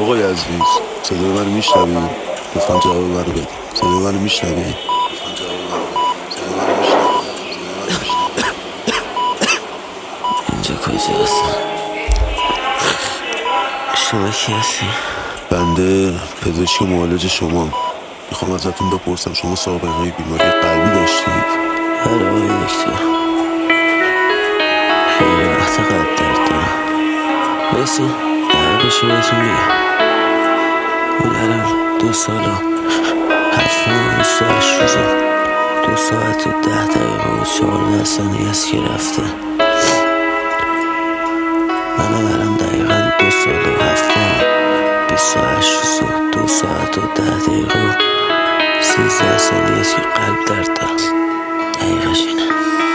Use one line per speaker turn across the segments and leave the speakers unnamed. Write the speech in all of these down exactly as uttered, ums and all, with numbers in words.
آقای عزیز، صدای منو میشنوی؟ لطفاً جواب منو بده. صدای منو میشنوی؟ لطفاً جواب منو بده. صدای منو میشنوی؟
اینجا کجاست؟ شما کی هستی؟
بنده پزشک معالج شما. میخوام ازتون بپرسم شما سابقه بیماری قلبی داشتید؟
بله آقای دکتر، خیلی وقت قلب درد دارم. مرسی، در بشه بهتون میگم. اون الان دو سال و هفت ماه و بیست و هشت روز و دو ساعت و ده دقیقه و چهارده ثانیه است که رفته. منم الان دقیقا دو سال و هفت ماه بیست و هشت روز و دو ساعت و ده دقیقه و سیزده ثانیه است که قلب درد دارم. دقیقش اینه.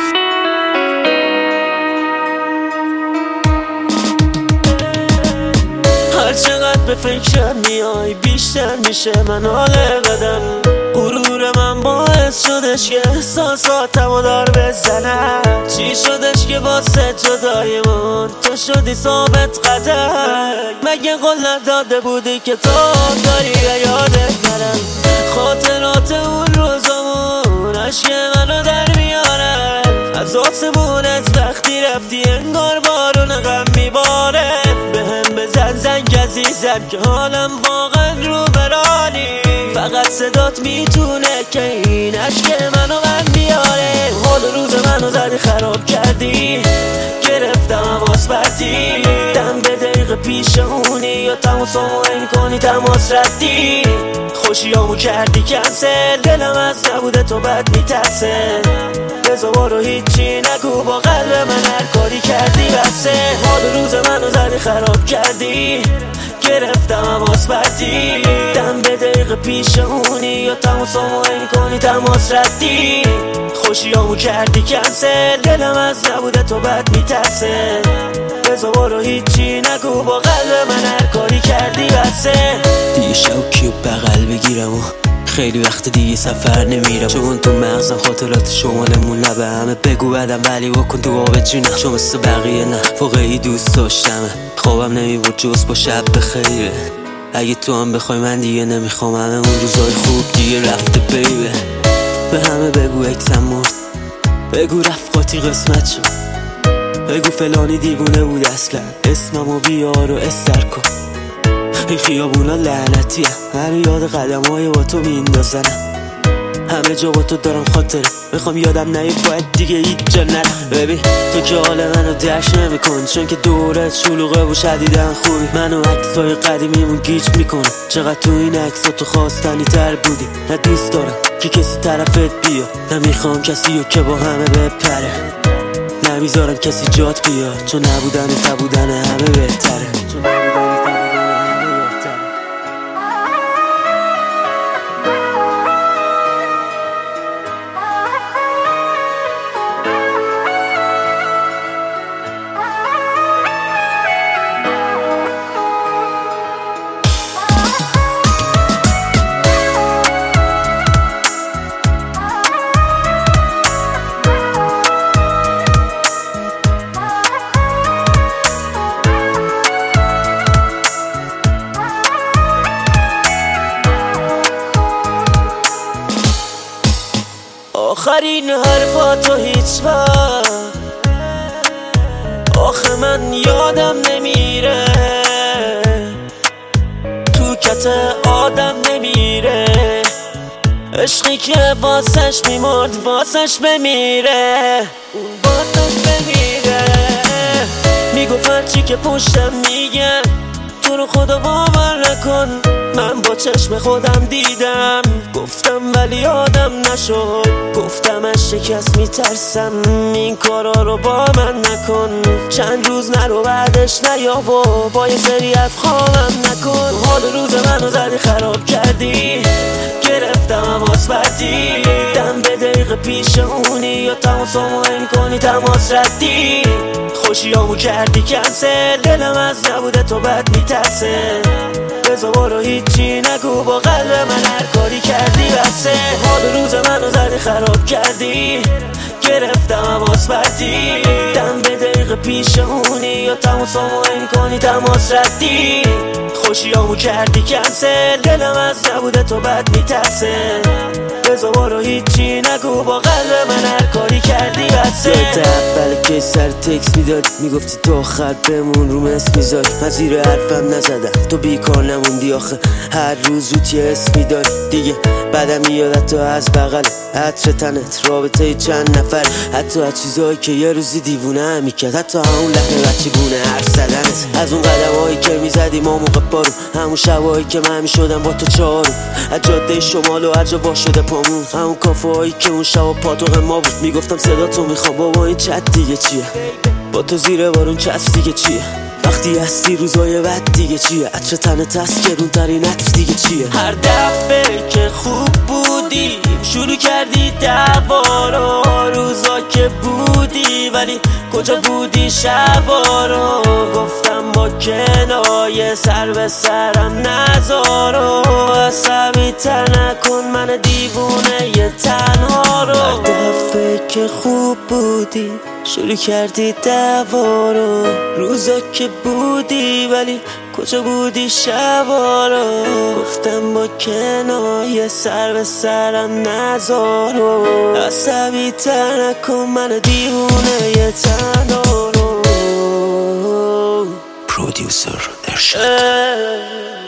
هر چقدر به فکرم میای بیشتر میشه من حال بدم. غرور من باعث شدش که احساساتمو دار بزنم. چی شدش که واسه جدایمون تو شدی ثابت قدم؟ مگه قول نداده بودی که تو داری یادت نرم؟ خاطرات اون روزامون عشق منو در میارن. از آسمون از وقتی رفتی انگار بارون غم میباره. بهم بزن زنگ عزیزم که حالم واقعا رو برانی. فقط صدات میتونه که این عشق منو من بیاره. حال روز منو زدی خراب کردی، گرفتم حواس بردی. دم به دقیقه پیشمونی یا تماسمو این کنی تماس ردی. خوشیامو کردی کنسل، دلم از نبوده تو بد میترسه. بزا بارو هیچی نگو با قلب من هر کاری کردی بسه. حال روز منو زدی خراب کردی، گرفتم حواس بردی. دم به دقیقه پیشمونی یا تماسمو این کنی تماس ردی. خوشیامو کردی کنسل، دلم از نبوده تو بد میترسه. بزا بارو هیچی نگو با قلب من هر کاری کردی بسه. دیگه شوکی و بغل بگیرم و خیلی وقت دیگه سفر نمیرم. چون تو مغزم خاطرات شمالمون نه به همه بگو بدم ولی بکن تو آب جونم. چون مثل بقیه نه واقعی دوست داشتمه. خوابم نمیبود جز با شب بخیره. اگه تو هم بخوای من دیگه نمیخوام. همه اون روزای خوب دیگه رفته بیبه. به همه بگو اکسم مرد، بگو رفقاتی قسمت شد، بگو فلانی دیوونه بود اصلا. اسممو بیار و استر کن. این خیابونا لعنتیه، من یاد قدم های با تو میندازنم. همه جا با تو دارم خاطره، میخوام یادم نهی باید دیگه هیچ جا نرم. ببین تو که حال منو درش نمیکن، چون که دورت شلوغه و شدیدن خوبی. منو عکسای قدیمیمون گیج میکنه. چقدر تو این عکسا تو خواستنی تر بودی. نه دوست دارم که کسی طرفت بیا، نه میخوام کسی رو که با همه بپره. نمیذارم کسی جات بیاد، چون نبودن تا بودن همه بهتره. چون نبودن تا آخرین حرفاتو هیچ وقت آخه من یادم نمیره. تو کت آدم نمیره. عشقی که واسش میمرد واسش بمیره. اون واسش بمیره. میگفت هرچی که پشتم میگن تو رو خدا باور نکن. من با چشم خودم دیدم، گفتم ولی یادم نشد. گفتم از شکست میترسم، این کارا رو با من نکن. چند روز نرو بعدش نیا و با یه سری افخامم نکن. حال روز منو زدی خراب کردی، گرفتم حواس بردی. دم به دقیقه پیشمونی یا تماسمو این کنی تماس ردی. خوشیامو کردی کنسل، دلم از نبوده تو بد میترسه. بزا بارو هیچی نگو با قلب من هر کاری کردی بسه. حال روز منو زدی خراب کردی، گرفتم حواس بردی دم به دقیقه پیشمونی یا تماس همو میکنی تماس ردی خوشیامو کردی کنسل دلم از نبوده تو بد میترسه بزا بارو هیچی نگو با قلب من هر کاری کردی بسه یاد اول که سر تکس میداد میگفتی تو آخر بمون رو مس میزاد من زیر حرفم نزدم تو بیکار نموندی آخه هر روز رو تی اسم میداد دیگه بعدم میادت تو از بغل عطر تنت رابطه چند نفر حتی از چیزایی که یه روزی دیوونه هم میکرد حتی همون لحن بچه گونه حرف زدنت از اون قدم هایی که میزدی ما موقع بارو همون شبایی که من میشدم با تو چارو از جاده شمال و هر جا وا شده پامون همون کافه هایی که اون شب و پاتوق ما بود میگفتم صدا تو میخوام بابا این چت دیگه چیه با تو زیر بارون چسب دیگه چیه وقتی هستی روزای بد دیگه چیه عطر تنت هست که رون ترین عطر دیگه چیه هر دفعه که خوب بودی شروع کردی دعوا رو روزا که بودی ولی کجا بودی شبا رو گفتم با کنایه سر به سرم نذارو عصبی تر نکن من دیوونه ی تنها رو هر دفعه که خوب بودی شروع کردی دعوا رو روزا که بودی ولی کجا بودی شبا رو گفتم با کنایه سر به سرم نذارو عصبی تر نکن من دیوونه ی تنها رو
پرودیوسر ارشاد.